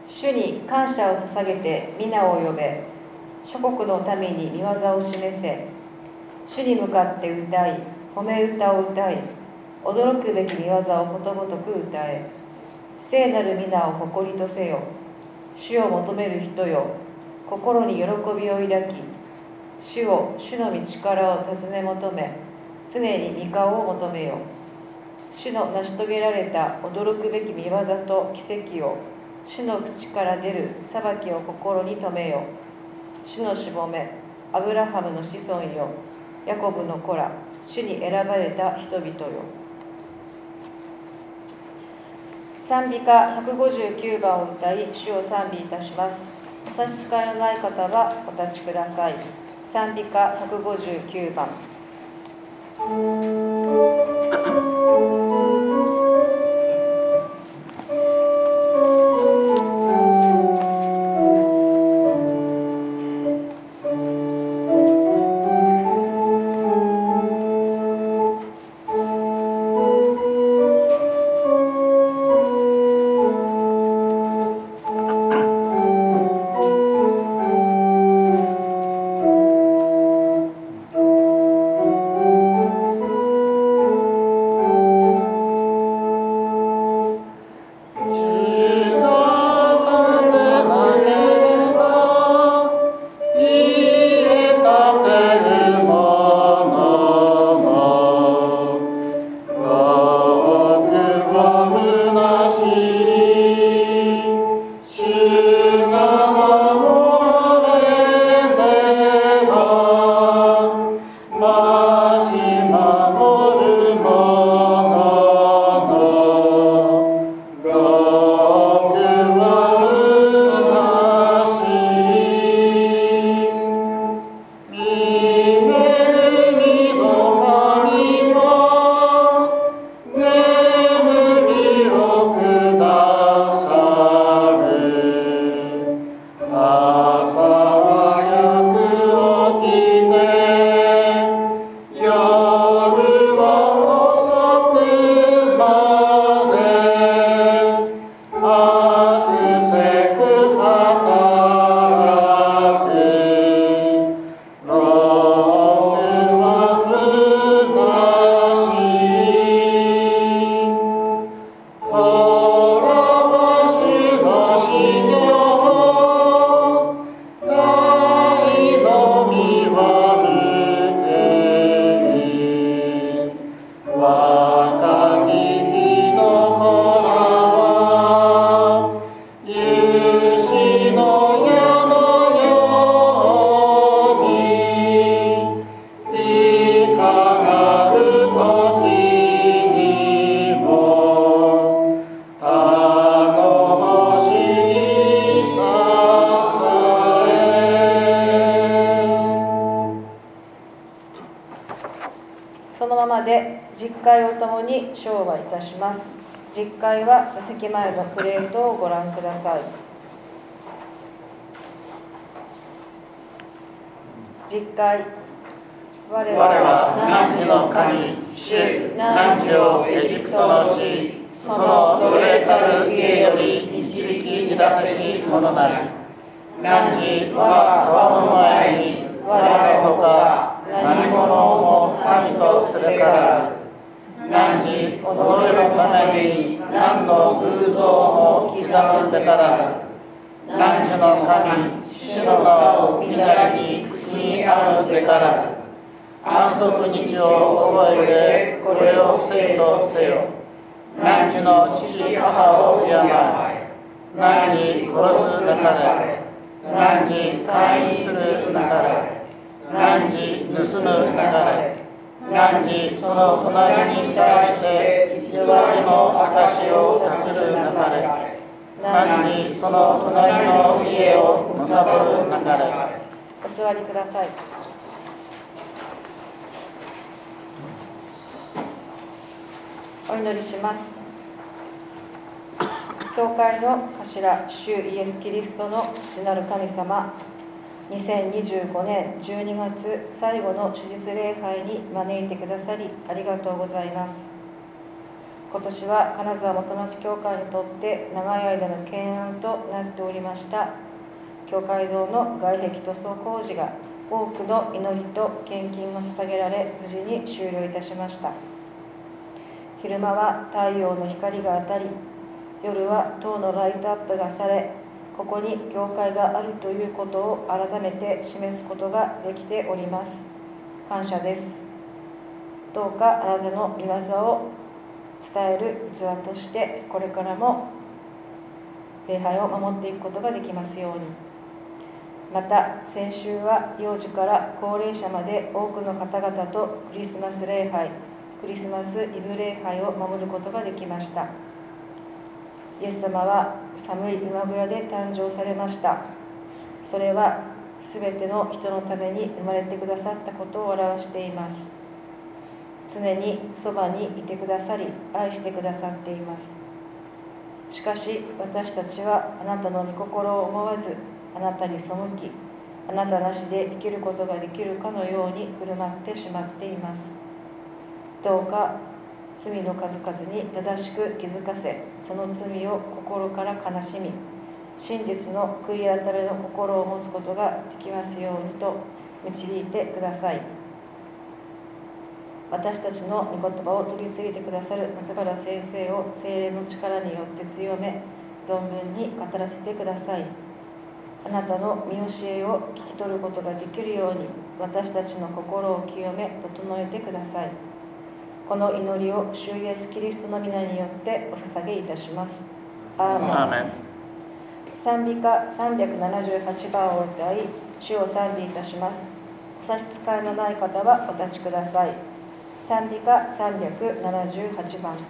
主に感謝を捧げて皆を呼べ。諸国の民に見業を示せ。主に向かって歌い、褒め歌を歌い、驚くべき見業をことごとく歌え。聖なる皆を誇りとせよ。主を求める人よ、心に喜びを抱き、主の道からを尋ね求め、常に御顔を求めよ。主の成し遂げられた驚くべき見業と奇跡を、主の口から出る裁きを心に留めよ。主のしもべ、アブラハムの子孫よ、ヤコブの子ら、主に選ばれた人々よ。賛美歌159番を歌い、主を賛美いたします。お差し支えのない方はお立ちください。賛美歌159番。唱和いたします。実会は座席前のプレートをご覧ください。実会。我は汝の神、主、汝をエジプトの地、その奴隷たる家より導き出せし者なり。汝は顔の前に我のほか何者も神とすべからず。汝己のために何の偶像も刻むべからず。汝の神、主の名を皆に口にあるべからず。安息日を覚えてこれをせいとせよ。汝の父母を敬え。汝殺すなかれ。汝姦淫するなかれ。汝盗むなかれ。汝その隣に対して偽りの証を立つるなかれ。汝その隣の家を貪るなかれ。お座りください。お祈りします。教会の頭、主イエス・キリストの父なる神様、2025年12月最後の手術礼拝に招いてくださりありがとうございます。 今年は金沢元町教会にとって長い間の懸案となっておりました教会堂の外壁塗装工事が多くの祈りと献金を捧げられ無事に終了いたしました。昼間は太陽の光が当たり、夜は塔のライトアップがされ、ここに教会があるということを改めて示すことができております。感謝です。どうかあなたの御業を伝える器としてこれからも礼拝を守っていくことができますように。また先週は幼児から高齢者まで多くの方々とクリスマス礼拝、クリスマスイブ礼拝を守ることができました。イエス様は寒い馬小屋で誕生されました。それはすべての人のために生まれてくださったことを表しています。常にそばにいてくださり、愛してくださっています。しかし私たちはあなたの御心を思わず、あなたに背き、あなたなしで生きることができるかのように振る舞ってしまっています。どうか罪の数々に正しく気づかせ、その罪を心から悲しみ、真実の悔い改めの心を持つことができますようにと導いてください。私たちの御言葉を取り継いでくださる松原先生を聖霊の力によって強め、存分に語らせてください。あなたの御教えを聞き取ることができるように、私たちの心を清め、整えてください。この祈りを主イエスキリストの皆によってお捧げいたします。アーメン。賛美歌378番を歌い、主を賛美いたします。お差し支えのない方はお立ちください。賛美歌378番。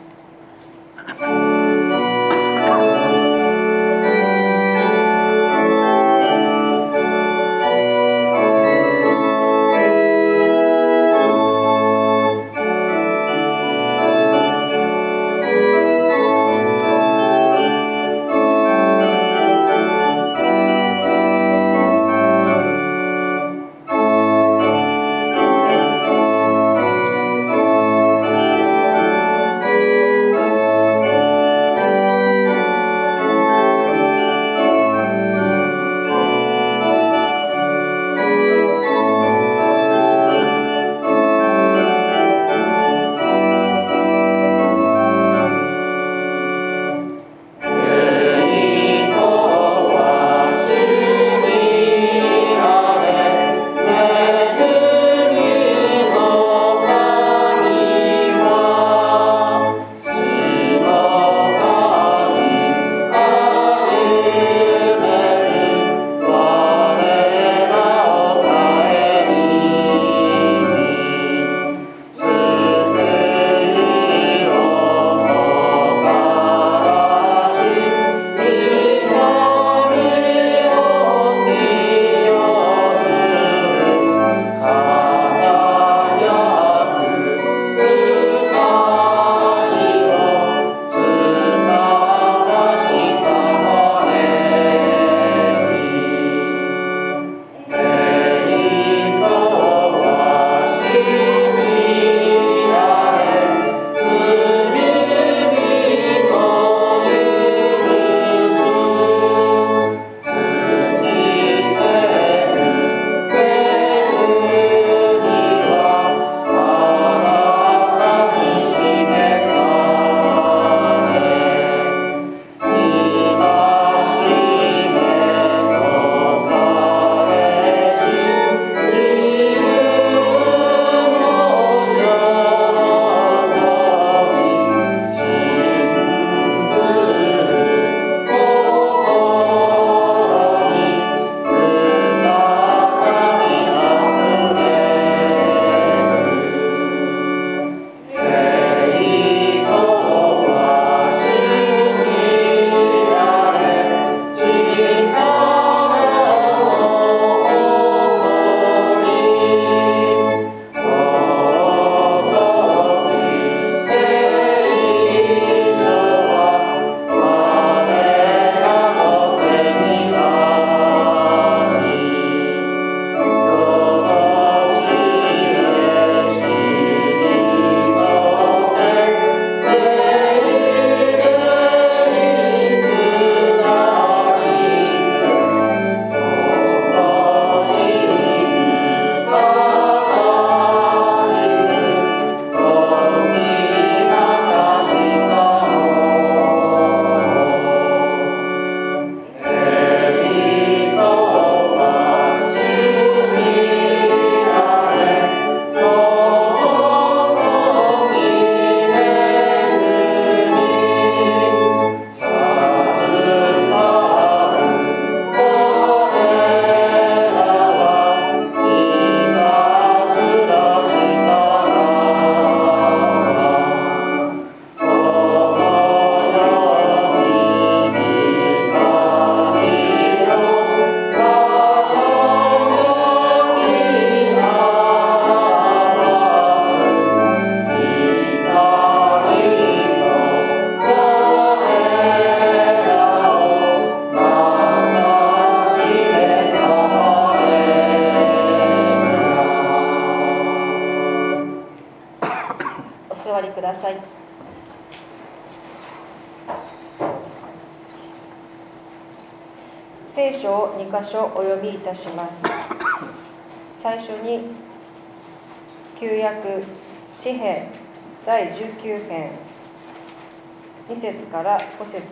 聖書を2箇所お読みいたします。最初に旧約詩編第19編2節から5節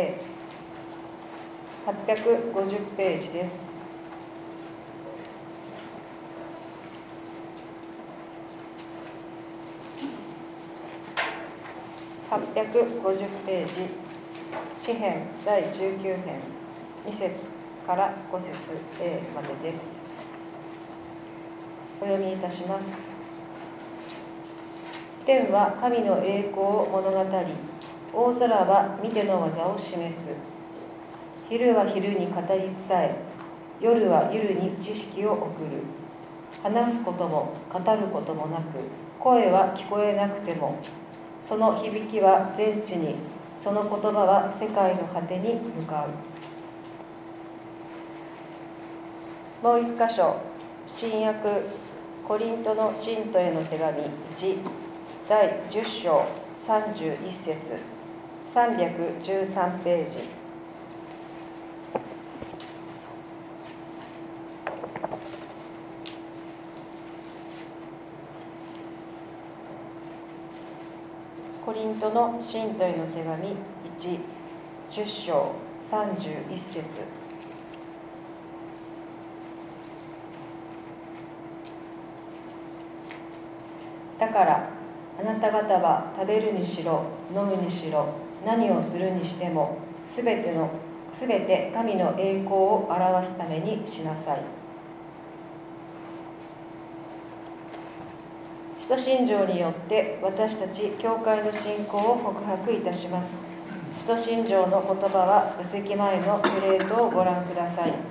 A850 ページです。850ページ詩編第19編2節から5節 A までです。お読みいたします。天は神の栄光を物語り、大空は御手の技を示す。昼は昼に語り伝え、夜は夜に知識を送る。話すことも語ることもなく、声は聞こえなくても、その響きは全地に、その言葉は世界の果てに向かう。もう一箇所、新約コリントの信徒への手紙1第10章31節313ページ。コリントの信徒への手紙1、10章31節。だからあなた方は食べるにしろ飲むにしろ何をするにしてもすべて神の栄光を表すためにしなさい。使徒信条によって私たち教会の信仰を告白いたします。使徒信条の言葉は右席前のプレートをご覧ください。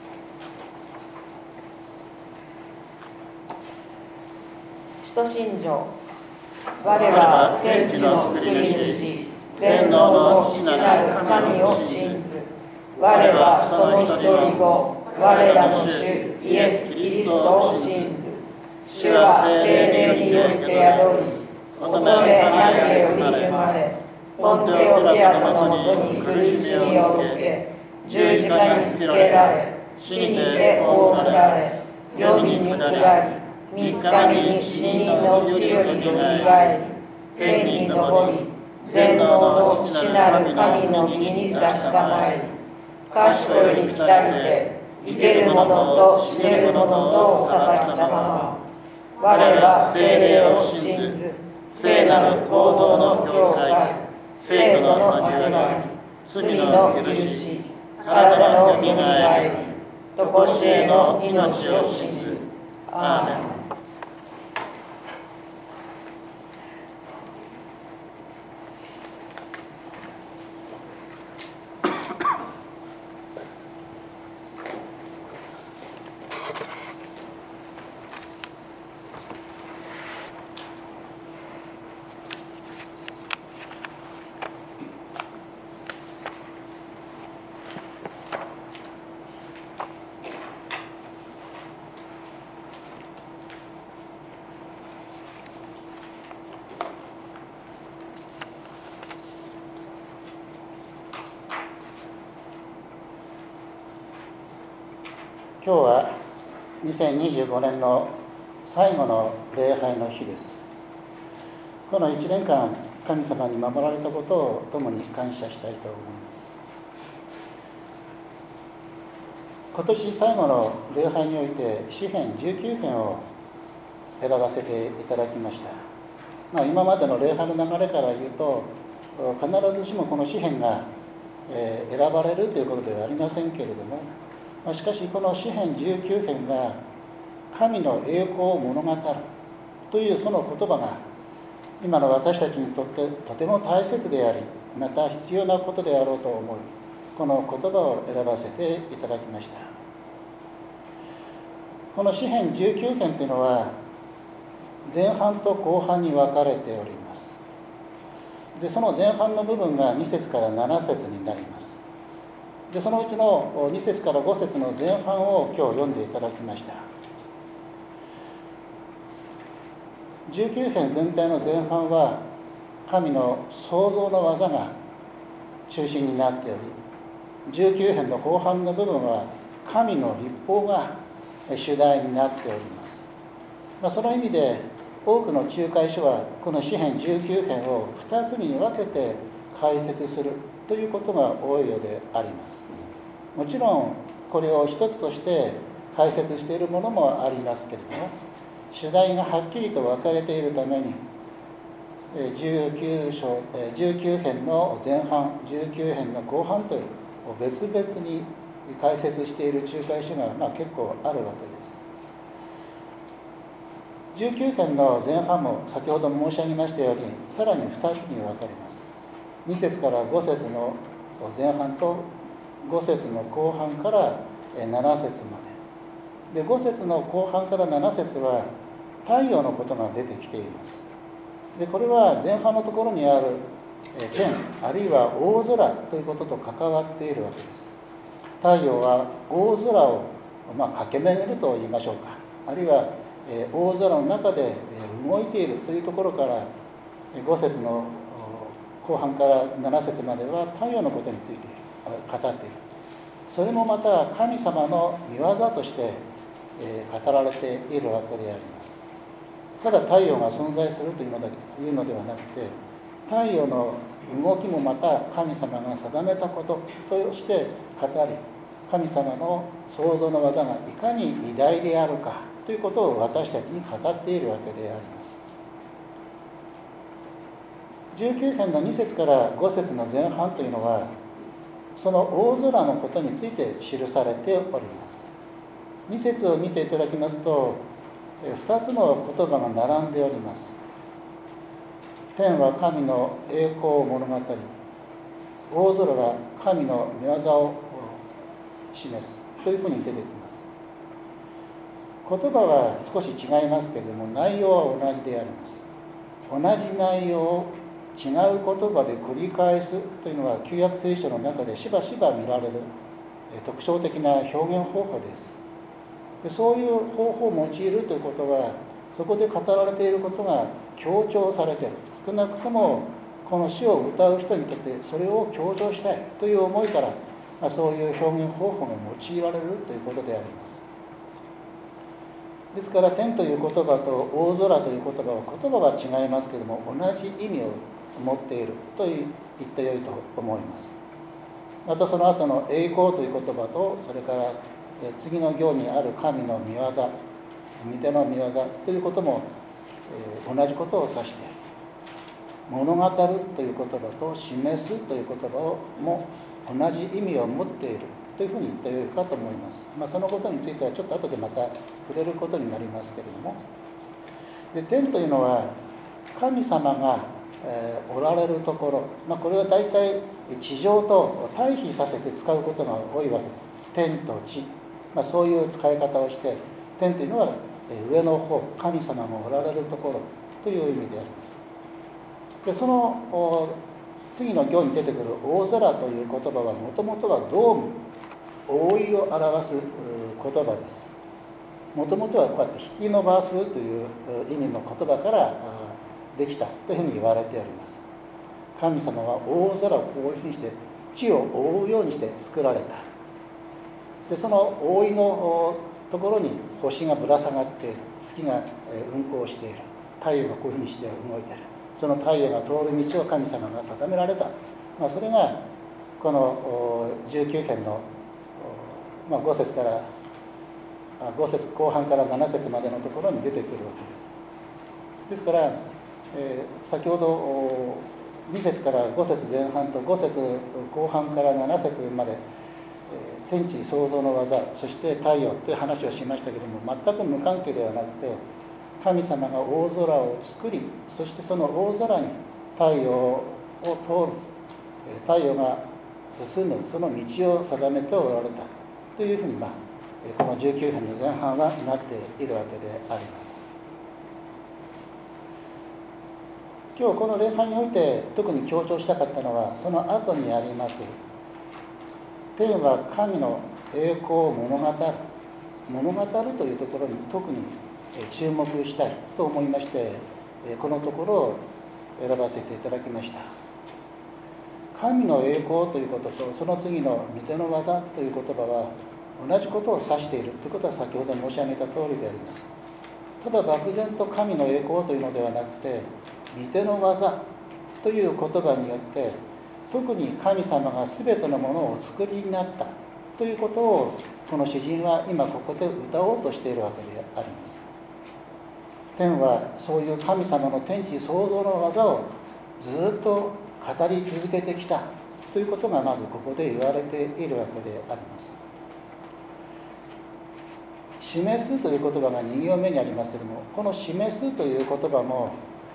使徒信条。我は天地の作り主、全能の父なる神を信ず。我はその一人子、我らの主イエス・キリストを信ず。主は聖霊によって宿り、乙女マリアより生まれ、ポンテオピラトのもとに苦しみを受け、十字架につけられ、死にて葬られ、黄泉に下り、3日に死人のうちよりよみがえり、天に昇り、全能の父なる神の右に座したまえり、賢より来たりて、生ける者と死ねる者とを裁きたまま、我は聖霊を信ず、聖なる行動の教会、聖徒の交わり、罪の許し、体のよみがえり、とこしえの命を信ず。アーメン。 今日は2025年の最後の礼拝の日です。この1年間、神様に守られたことを共に感謝したいと思います。今年最後の礼拝において、詩編19編を選ばせていただきました。今までの礼拝の流れから言うと、必ずしもこの詩編が選ばれるということではありませんけれども、しかしこの詩編19編が神の栄光を物語るというその言葉が今の私たちにとってとても大切であり、また必要なことであろうと思い、この言葉を選ばせていただきました。この詩編19編というのは前半と後半に分かれております。で、その前半の部分が2節から7節になります。で、そのうちの2節から5節の前半を今日読んでいただきました。19編全体の前半は神の創造の技が中心になっており、 19編の後半の部分は神の律法が主題になっております。その意味で多くの仲介書はこの詩編19編を2つに分けて解説するということが多いようであります。もちろんこれを一つとして解説しているものもありますけれども、主題がはっきりと分かれているために19編の前半、19編の後半という別々に解説している仲介書が結構あるわけです。19編の前半も先ほど申し上げましたようにさらに2つに分かれます。2節から5節の前半と5節の後半から7節まで。で、5節の後半から7節は太陽のことが出てきています。で、これは前半のところにある天あるいは大空ということと関わっているわけです。太陽は大空を駆け巡ると言いましょうか、あるいは大空の中で動いているというところから5節の後半から7節までは太陽のことについて語っている。それもまた神様の御業として語られているわけであります。ただ太陽が存在するというのではなくて、太陽の動きもまた神様が定めたこととして語り、神様の創造の技がいかに偉大であるかということを私たちに語っているわけであります。19編の2節から5節の前半というのはその大空のことについて記されております。2節を見ていただきますと2つの言葉が並んでおります。天は神の栄光を物語、大空は神の御業を示すというふうに出てきます。言葉は少し違いますけれども内容は同じであります。同じ内容を違う言葉で繰り返すというのは旧約聖書の中でしばしば見られる特徴的な表現方法です。で、そういう方法を用いるということはそこで語られていることが強調されている。少なくともこの詩を歌う人にとってそれを強調したいという思いから、そういう表現方法が用いられるということであります。ですから天という言葉と大空という言葉は違いますけれども同じ意味を持っていると言ってよいと思います。またその後の栄光という言葉とそれから次の行にある神の御業、御手の御業ということも同じことを指している。物語るという言葉と示すという言葉も同じ意味を持っているというふうに言ってよいかと思います。そのことについてはちょっと後でまた触れることになりますけれども、で天というのは神様がおられるところ、これは大体地上と対比させて使うことが多いわけです。天と地、そういう使い方をして、天というのは上の方、神様がおられるところという意味であります。でその次の行に出てくる大空という言葉はもともとはドーム、覆いを表す言葉です。もともとはこうやって引き伸ばすという意味の言葉からできたというふうに言われております。神様は大空をこういうふうにして地を覆うようにして作られた。でその覆いのところに星がぶら下がって月が運行している。太陽がこういうふうにして動いている。その太陽が通る道を神様が定められた。それがこの19編の5節から5節後半から7節までのところに出てくるわけです。ですから先ほど2節から5節前半と5節後半から7節まで天地創造の技、そして太陽という話をしましたけれども、全く無関係ではなくて神様が大空を作り、そしてその大空に太陽を通る、太陽が進むその道を定めておられたというふうに、この19編の前半はなっているわけであります。今日この礼拝において特に強調したかったのはその後にあります天は神の栄光を物語るというところに特に注目したいと思いまして、このところを選ばせていただきました。 神の栄光ということとその次の御手の技という言葉は同じことを指しているということは先ほど申し上げた通りであります。ただ漠然と神の栄光というのではなくて、御手の技という言葉によって特に神様が全てのものをお作りになったということをこの詩人は今ここで歌おうとしているわけであります。天はそういう神様の天地創造の技をずっと語り続けてきたということがまずここで言われているわけであります。示すという言葉が2行目にありますけれども、この示すという言葉も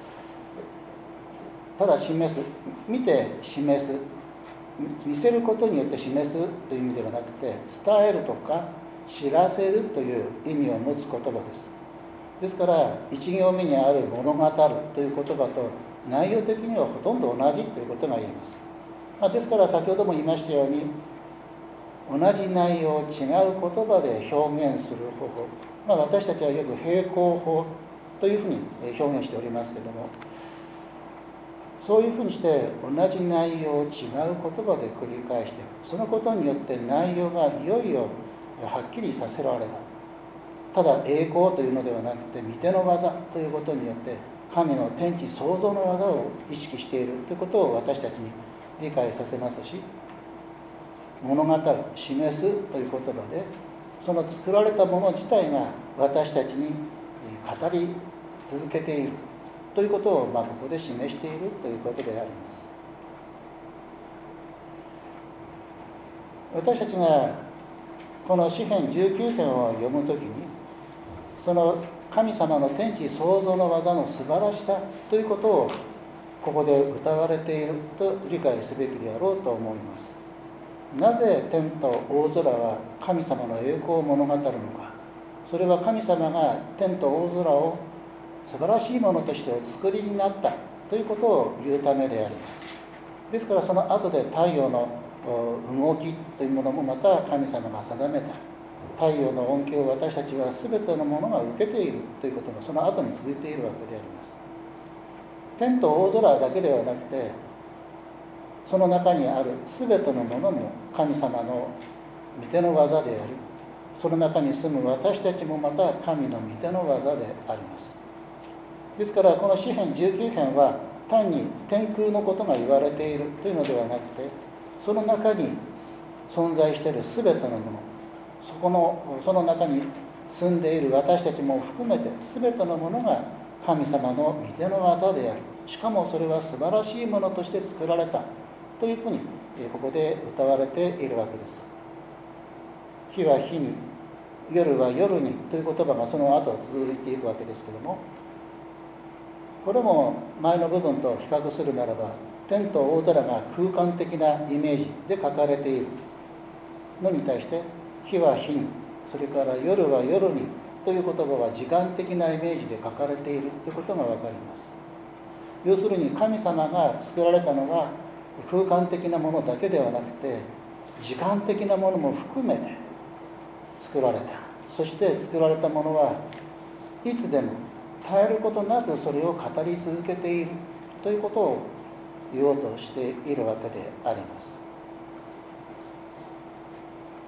ただ示す、見て示す、見せることによって示すという意味ではなくて、伝えるとか知らせるという意味を持つ言葉です。ですから1行目にある物語るという言葉と内容的にはほとんど同じということが言えます。ですから先ほども言いましたように、同じ内容を違う言葉で表現する方法、私たちはよく平行法というふうに表現しておりますけれども、そういうふうにして同じ内容を違う言葉で繰り返している。そのことによって内容がいよいよはっきりさせられる。ただ栄光というのではなくて御手の技ということによって神の天地創造の技を意識しているということを私たちに理解させますし、物語る、示すという言葉でその作られたもの自体が私たちに語り続けているということをここで示しているということであります。私たちがこの詩編19編を読むときに、その神様の天地創造の技の素晴らしさということをここで歌われていると理解すべきであろうと思います。なぜ天と大空は神様の栄光を物語るのか。それは神様が天と大空を素晴らしいものとしてお作りになったということを言うためであります。ですからその後で太陽の動きというものもまた神様が定めた。太陽の恩恵を私たちは全てのものが受けているということがその後に続いているわけであります。天と大空だけではなくて、その中にある全てのものも神様の御手の技であり、その中に住む私たちもまた神の御手の技であります。ですからこの詩編19編は単に天空のことが言われているというのではなくて、その中に存在している全てのもの、その中に住んでいる私たちも含めて全てのものが神様の御手の技である。しかもそれは素晴らしいものとして作られたというふうにここで歌われているわけです。日は日に、夜は夜にという言葉がその後続いているわけですけれども、これも前の部分と比較するならば、天と大空が空間的なイメージで書かれているのに対して、日は日に、それから夜は夜にという言葉は時間的なイメージで書かれているということが分かります。要するに神様が作られたのは空間的なものだけではなくて、時間的なものも含めて作られた。そして作られたものはいつでも絶えることなくそれを語り続けているということを言おうとしているわけであります。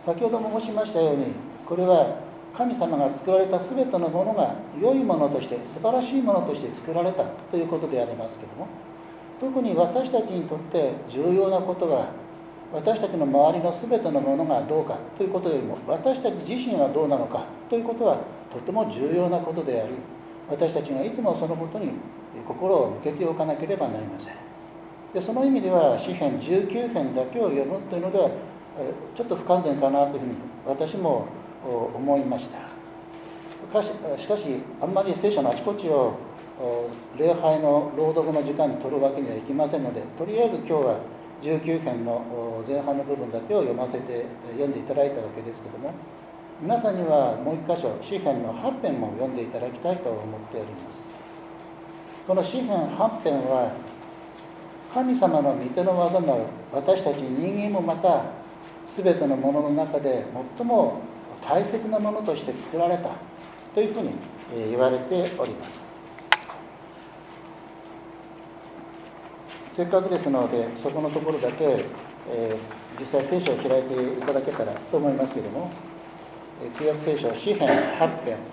先ほども申しましたように、これは神様が作られた全てのものが良いものとして、素晴らしいものとして作られたということでありますけれども、特に私たちにとって重要なことは、私たちの周りの全てのものがどうかということよりも、私たち自身はどうなのかということはとても重要なことであり、私たちがいつもそのことに心を向けておかなければなりません。でその意味では詩編19編だけを読むというのではちょっと不完全かなというふうに私も思いました。しかしあんまり聖書のあちこちを礼拝の朗読の時間に取るわけにはいきませんので、とりあえず今日は19編の前半の部分だけを読んでいただいたわけですけども、皆さんにはもう一箇所詩編の8編も読んでいただきたいと思っております。この詩編8編は神様の御手の技なる私たち人間もまた全てのものの中で最も大切なものとして作られたというふうに言われております。 せっかくですので、そこのところだけ、実際聖書を開いていただけたらと思いますけれども、旧約聖書詩編8編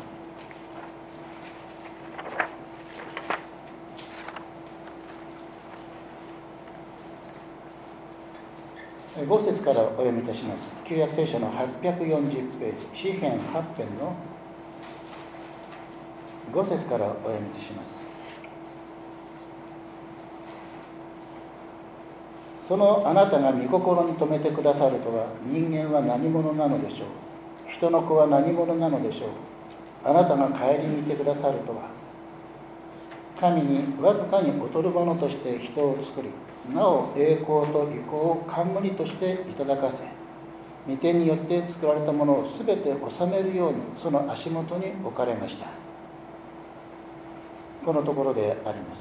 5節からお読みいたします。旧約聖書の840ページ、詩編8編の5節からお読みいたします。そのあなたが御心に留めてくださるとは、人間は何者なのでしょう。人の子は何者なのでしょう。あなたが顧みてくださるとは、神にわずかに劣るものとして人を作り、なお栄光と意向を冠としていただかせ、御手によって作られたものをすべて治めるようにその足元に置かれました。このところであります。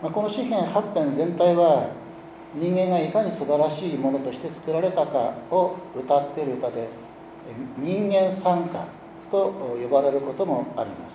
この詩編8編全体は、人間がいかに素晴らしいものとして作られたかを歌っている歌で、人間賛歌と呼ばれることもあります。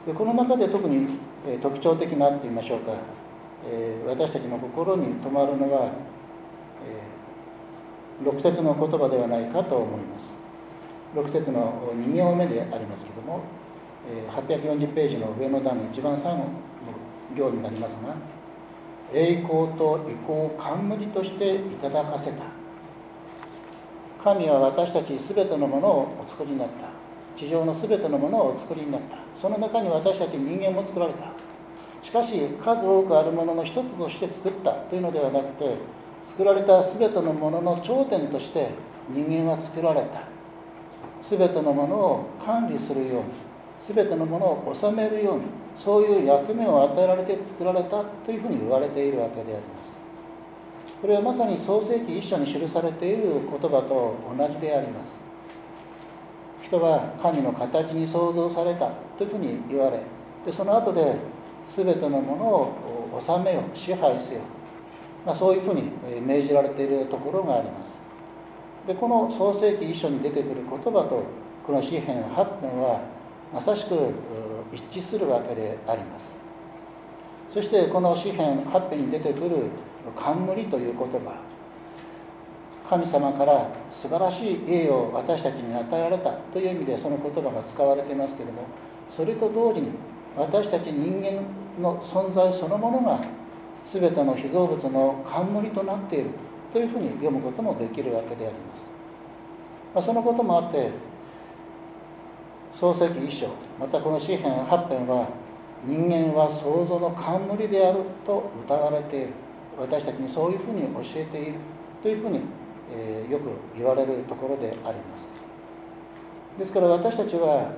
でこの中で特に特徴的なと言いましょうか、私たちの心に留まるのは、6節の言葉ではないかと思います。6節の2行目でありますけれども、840ページの上の段の一番最後の行になりますが、栄光と意向を冠としていただかせた。神は私たちすべてのものをお作りになった。地上のすべてのものをお作りになった。その中に私たち人間も作られた。しかし数多くあるものの一つとして作ったというのではなくて、作られたすべてのものの頂点として人間は作られた。すべてのものを管理するように、すべてのものを治めるように、そういう役目を与えられて作られたというふうに言われているわけであります。これはまさに創世記一書に記されている言葉と同じであります。人は神の形に創造されたというふうに言われ、でその後で全てのものを治めよ、支配せよ、そういうふうに命じられているところがあります。でこの創世記一書に出てくる言葉とこの詩編8編はまさしく一致するわけであります。そしてこの詩編8編に出てくる冠という言葉、神様から素晴らしい栄誉を私たちに与えられたという意味でその言葉が使われていますけれども、それと同時に私たち人間の存在そのものが全ての被造物の冠となっているというふうに読むこともできるわけであります。そのこともあって創世記一書、またこの詩編8編は人間は創造の冠であると歌われている、私たちにそういうふうに教えているというふうに、よく言われるところであります。ですから私たちは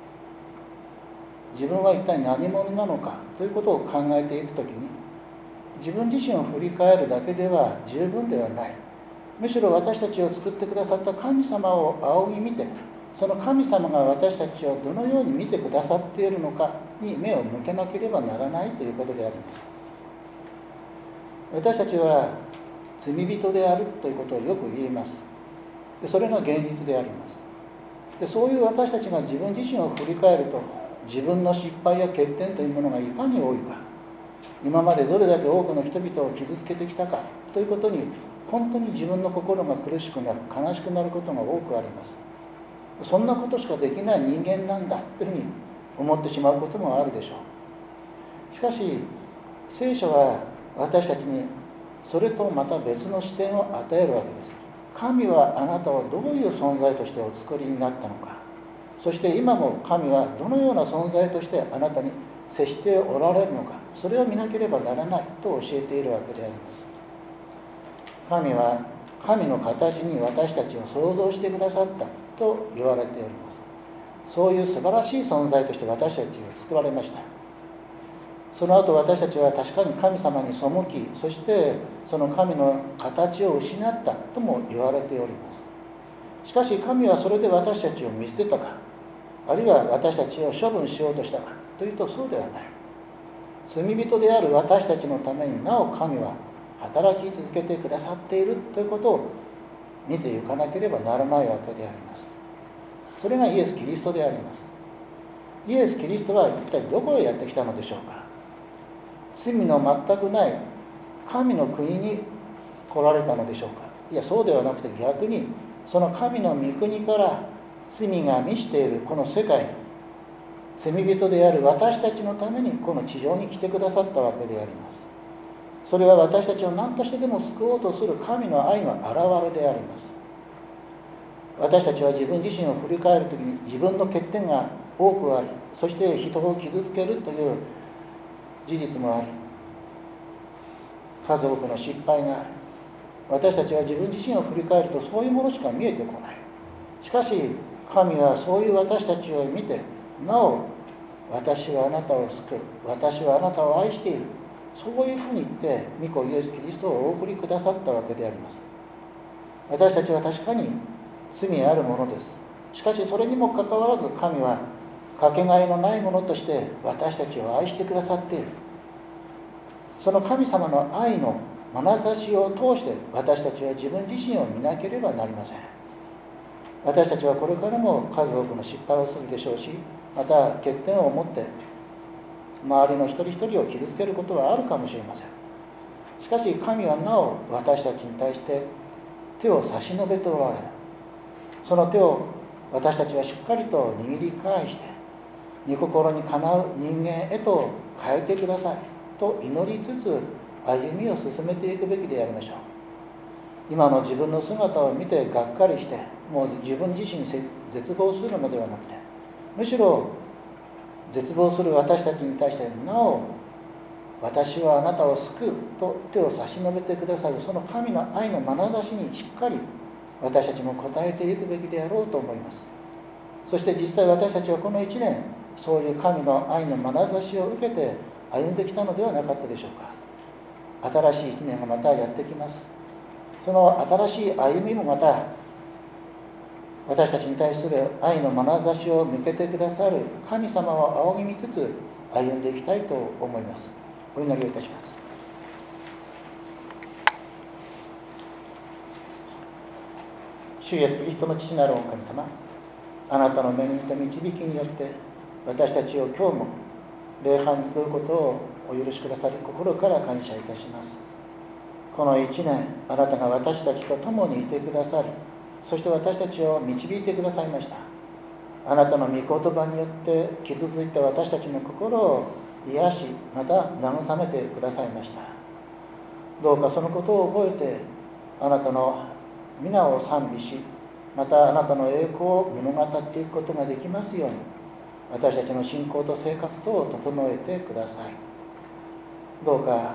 自分は一体何者なのかということを考えていくときに、自分自身を振り返るだけでは十分ではない。むしろ私たちを作ってくださった神様を仰ぎ見て、その神様が私たちをどのように見てくださっているのかに目を向けなければならないということであります。私たちは罪人であるということをよく言います。でそれが現実であります。でそういう私たちが自分自身を振り返ると、自分の失敗や欠点というものがいかに多いか、今までどれだけ多くの人々を傷つけてきたかということに、本当に自分の心が苦しくなる、悲しくなることが多くあります。そんなことしかできない人間なんだというふうに思ってしまうこともあるでしょう。しかし聖書は私たちにそれとまた別の視点を与えるわけです。神はあなたをどういう存在としてお作りになったのか、そして今も神はどのような存在としてあなたに接しておられるのか、それを見なければならないと教えているわけであります。神は神の形に私たちを創造してくださったと言われております。そういう素晴らしい存在として私たちを作られました。その後私たちは確かに神様に背き、そしてその神の形を失ったとも言われております。しかし神はそれで私たちを見捨てたか、あるいは私たちを処分しようとしたかというとそうではない。罪人である私たちのためになお神は働き続けてくださっているということを見ていかなければならないわけであります。それがイエス・キリストであります。イエス・キリストは一体どこへやってきたのでしょうか。 罪の全くない神の国に来られたのでしょうか。いや、そうではなくて逆にその神の御国から罪が満ちているこの世界に罪人である私たちのためにこの地上に来てくださったわけであります。それは私たちを何としてでも救おうとする神の愛の表れであります。私たちは自分自身を振り返るときに自分の欠点が多くあり、そして人を傷つけるという事実もあり、数多くの失敗がある。私たちは自分自身を振り返るとそういうものしか見えてこない。しかし神はそういう私たちを見て、なお私はあなたを救う、私はあなたを愛している、そういうふうに言って御子イエス・キリストをお送りくださったわけであります。私たちは確かに罪あるものです。しかしそれにもかかわらず神はかけがえのないものとして私たちを愛してくださっている。その神様の愛の眼差しを通して私たちは自分自身を見なければなりません。私たちはこれからも数多くの失敗をするでしょうし、また欠点を持って周りの一人一人を傷つけることはあるかもしれません。しかし神はなお私たちに対して手を差し伸べておられる。その手を私たちはしっかりと握り返して、御心にかなう人間へと変えてくださいと祈りつつ歩みを進めていくべきでありましょう。今の自分の姿を見てがっかりして、もう自分自身に絶望するのではなくて、むしろ絶望する私たちに対してなお私はあなたを救うと手を差し伸べてくださる、その神の愛の眼差しにしっかり私たちも応えていくべきであろうと思います。そして実際私たちはこの1年、そういう神の愛の眼差しを受けて歩んできたのではなかったでしょうか。新しい1年がまたやってきます。その新しい歩みもまた私たちに対する愛の眼差しを向けてくださる神様を仰ぎ見つつ歩んでいきたいと思います。お祈りをいたします。主イエスキリストの父なるお神様、あなたの恵みと導きによって私たちを今日も礼拝に集うことをお許しくださり、心から感謝いたします。この1年、あなたが私たちと共にいてくださり、そして私たちを導いてくださいました。あなたの御言葉によって傷ついた私たちの心を癒し、また慰めてくださいました。どうかそのことを覚えて、あなたの皆を賛美し、またあなたの栄光を物語っていくことができますように、私たちの信仰と生活とを整えてください。どうか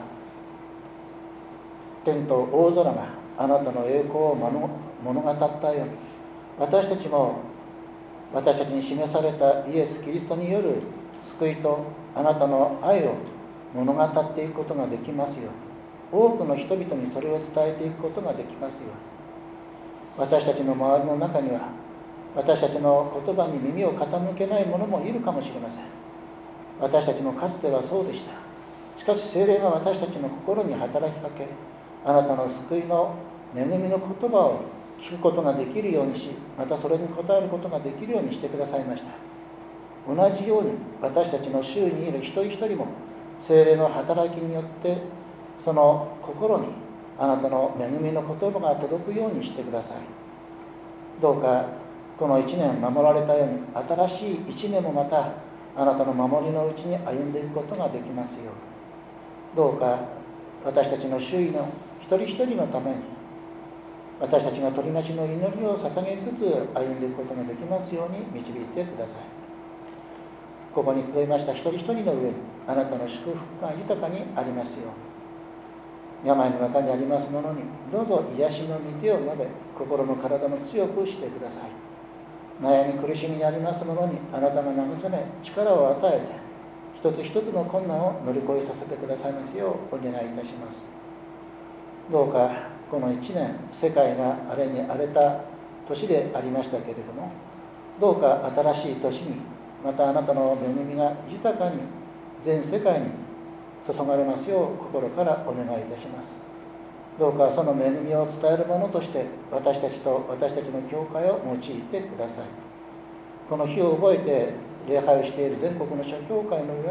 天と大空があなたの栄光を物語ったように、私たちも私たちに示されたイエス・キリストによる救いとあなたの愛を物語っていくことができますように、多くの人々にそれを伝えていくことができますように、私たちの周りの中には私たちの言葉に耳を傾けない者もいるかもしれません。私たちもかつてはそうでした。しかし聖霊が私たちの心に働きかけ、あなたの救いの恵みの言葉を聞くことができるようにし、またそれに応えることができるようにしてくださいました。同じように私たちの周囲にいる一人一人も聖霊の働きによってその心にあなたの恵みの言葉が届くようにしてください。どうかこの1年守られたように、新しい1年もまたあなたの守りのうちに歩んでいくことができますよう、どうか私たちの周囲の一人一人のために私たちが取りなしの祈りを捧げつつ歩んでいくことができますように導いてください。ここに集いました一人一人の上にあなたの祝福が豊かにありますように、病の中にあります者にどうぞ癒しの御手を述べ、心も体も強くしてください。悩み苦しみにあります者にあなたが慰め力を与えて、一つ一つの困難を乗り越えさせてくださいますようお願いいたします。どうかこの1年、世界が荒れに荒れた年でありましたけれども、どうか新しい年にまたあなたの恵みが豊かに全世界に注がれますよう心からお願いいたします。どうかその恵みを伝えるものとして私たちと私たちの教会を用いてください。この日を覚えて礼拝をしている全国の諸教会の上に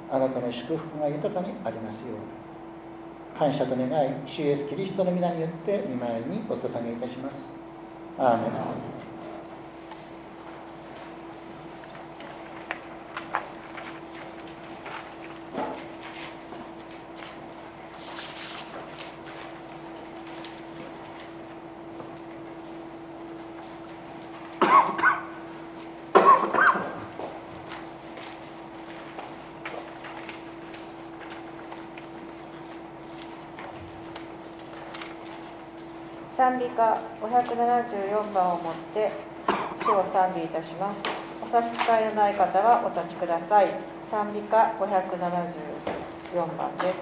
あなたの祝福が豊かにありますように。感謝と願い、主イエスキリストの皆によって御前にお捧げいたします。アーメン。 賛美歌574番をもって主を賛美いたします。お差し支えのない方はお立ちください。賛美歌574番です。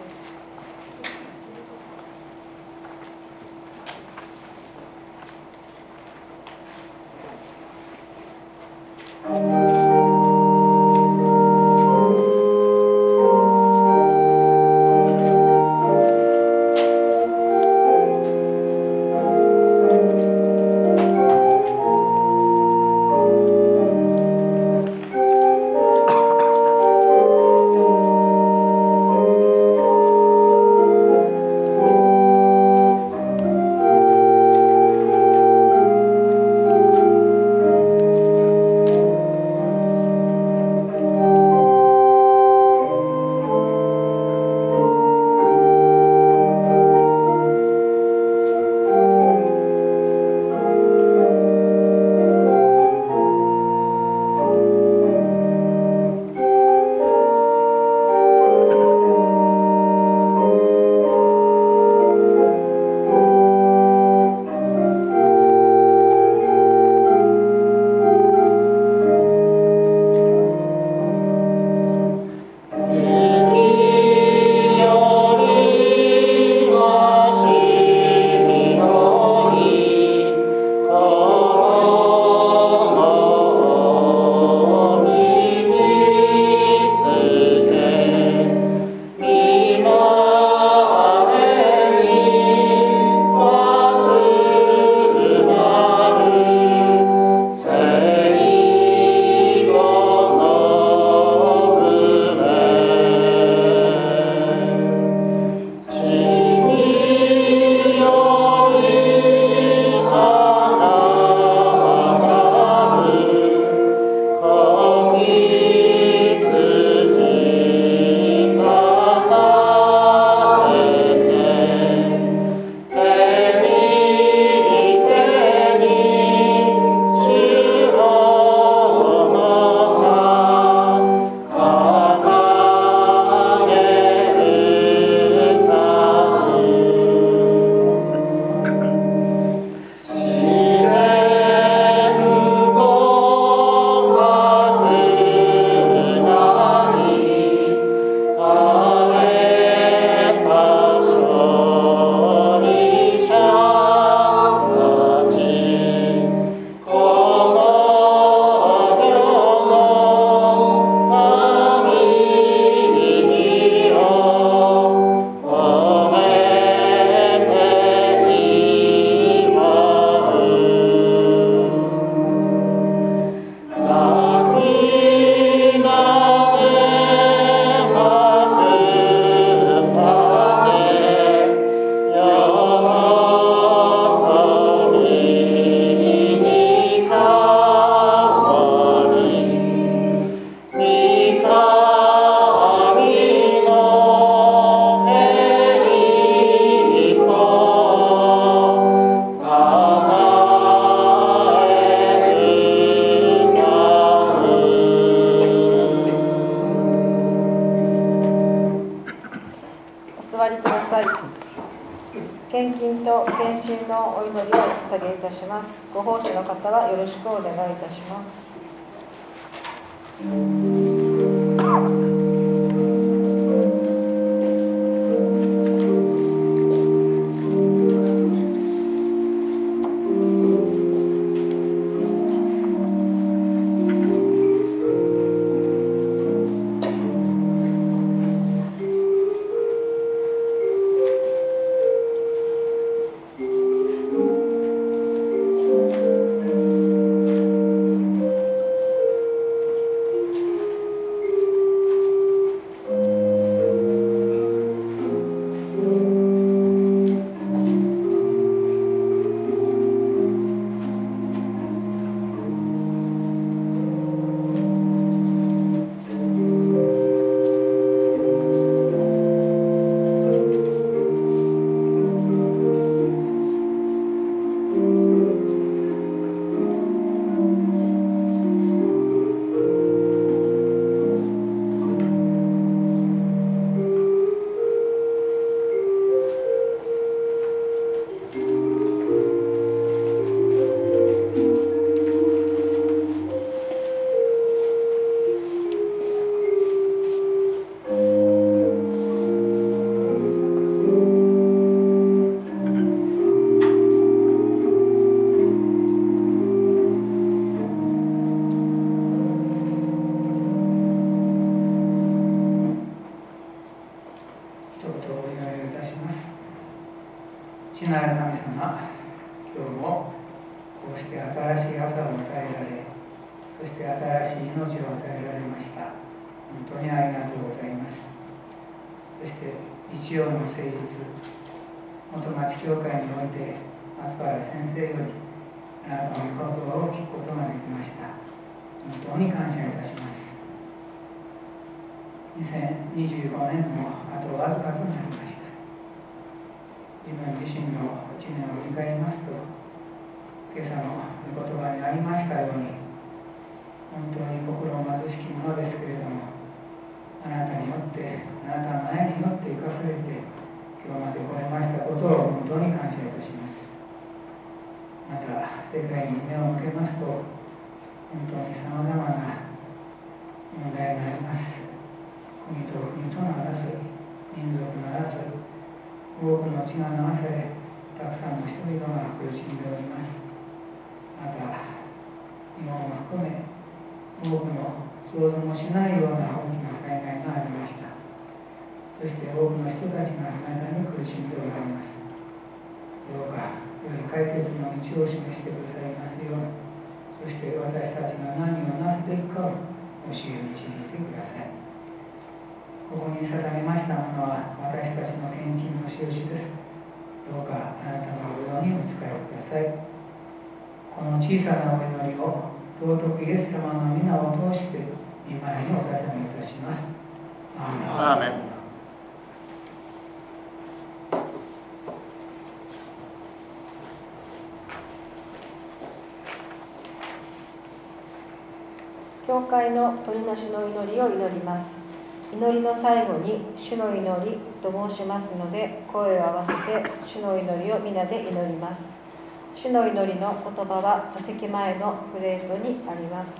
献金と献身のお祈りをお捧げいたします。ご奉仕の方はよろしくお願いいたします。 そして新しい朝を与えられ、そして新しい命を与えられました。本当にありがとうございます。そして日曜の誠実、元町教会において松原先生よりあなたの御言葉を聞くことができました。本当に感謝いたします。2025年もあとわずかとなりました。自分自身の1年を振り返りますと、今朝の御言葉にありましたように、本当に心貧しきものですけれども、あなたによって、あなたの愛によって生かされて、今日まで来れましたことを本当に感謝いたします。また、世界に目を向けますと、本当にさまざまな問題があります。国と国との争い、民族の争い、多くの血が流され、たくさんの人々が苦しんでおります。また、日本を含め、多くの想像もしないような大きな災害がありました。そして多くの人たちが未だに苦しんでおられます。どうか良い解決の道を示してくださいますように、そして私たちが何をなすべきかを教え導いてください。ここに捧げましたものは私たちの献金の印です。どうかあなたの御用にお使いください。この小さなお祈りを尊くイエス様の皆を通して御前にお捧げいたします。アーメン。 教会の取りなしの祈りを祈ります。祈りの最後に主の祈りと申しますので、声を合わせて主の祈りを皆で祈ります。主の祈りの言葉は座席前のプレートにあります。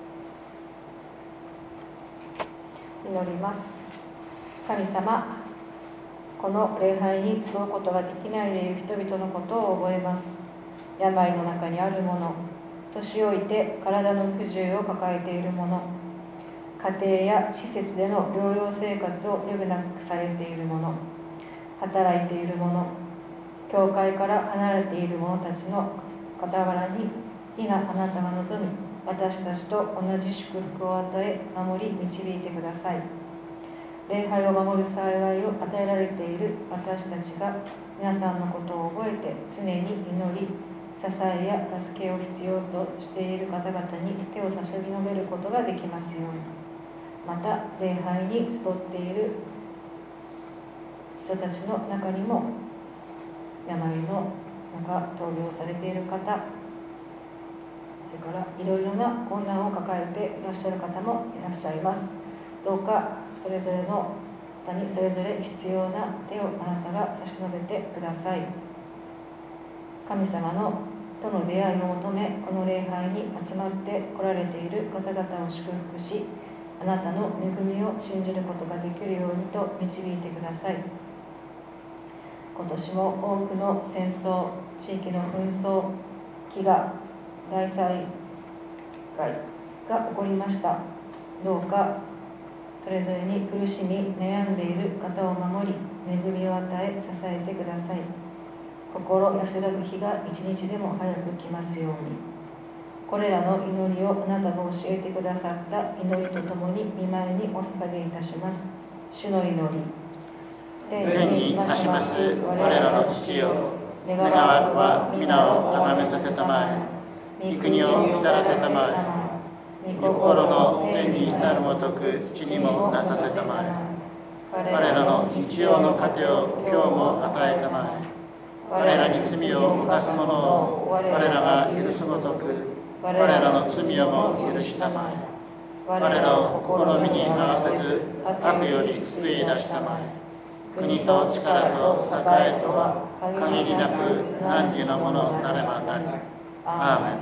祈ります。神様、この礼拝に集うことができないでいる人々のことを覚えます。病の中にある者、年老いて体の不自由を抱えている者、家庭や施設での療養生活を余儀なくされている者、働いている者、教会から離れている者たちの傍らに皆あなたが望み、私たちと同じ祝福を与え、守り導いてください。礼拝を守る幸いを与えられている私たちが皆さんのことを覚えて常に祈り、支えや助けを必要としている方々に手を差し伸べることができますように。また礼拝に集っている人たちの中にも病の中闘病されている方、それからいろいろな困難を抱えていらっしゃる方もいらっしゃいます。どうかそれぞれの方にそれぞれ必要な手をあなたが差し伸べてください。神様のとの出会いを求め、この礼拝に集まって来られている方々を祝福し、あなたの恵みを信じることができるようにと導いてください。今年も多くの戦争、地域の紛争、飢餓、大災害が起こりました。どうかそれぞれに苦しみ悩んでいる方を守り、恵みを与え支えてください。心安らぐ日が一日でも早く来ますように。これらの祈りをあなたが教えてくださった祈りとともに御前にお捧げいたします。主の祈り。 天にまします我らの父よ、願わくは皆を崇めさせたまえ、御国を来らせたまえ、御心の天になるごとく地にもなさせたまえ。我らの日曜の糧を今日も与えたまえ。我らに罪を犯す者を我らが許すごとく、我らの罪をも許したまえ。我らを試みに合わせず悪より救い出したまえ。国と力と栄とは限りなく汝のものなればなり。アーメン。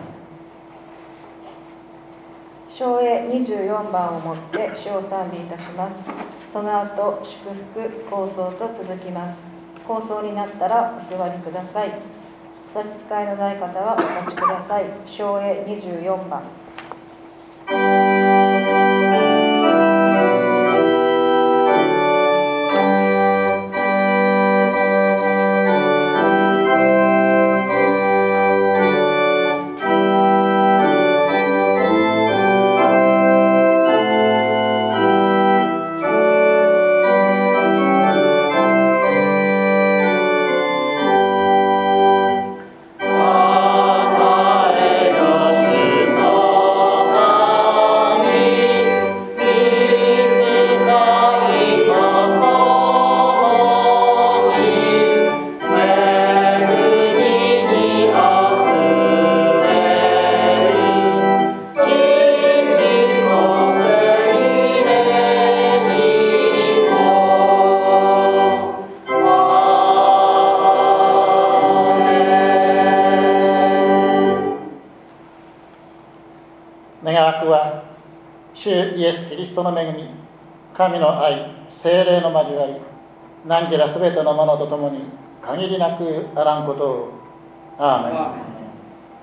唱詠24番をもって主を賛美いたします。その後祝福構想と続きます。構想になったらお座りください。お差し支えのない方はお立ちください。唱詠24番。 願わくは主イエス・キリストの恵み、神の愛、聖霊の交わり、何時らすべてのものとともに限りなくあらんことを。アーメン。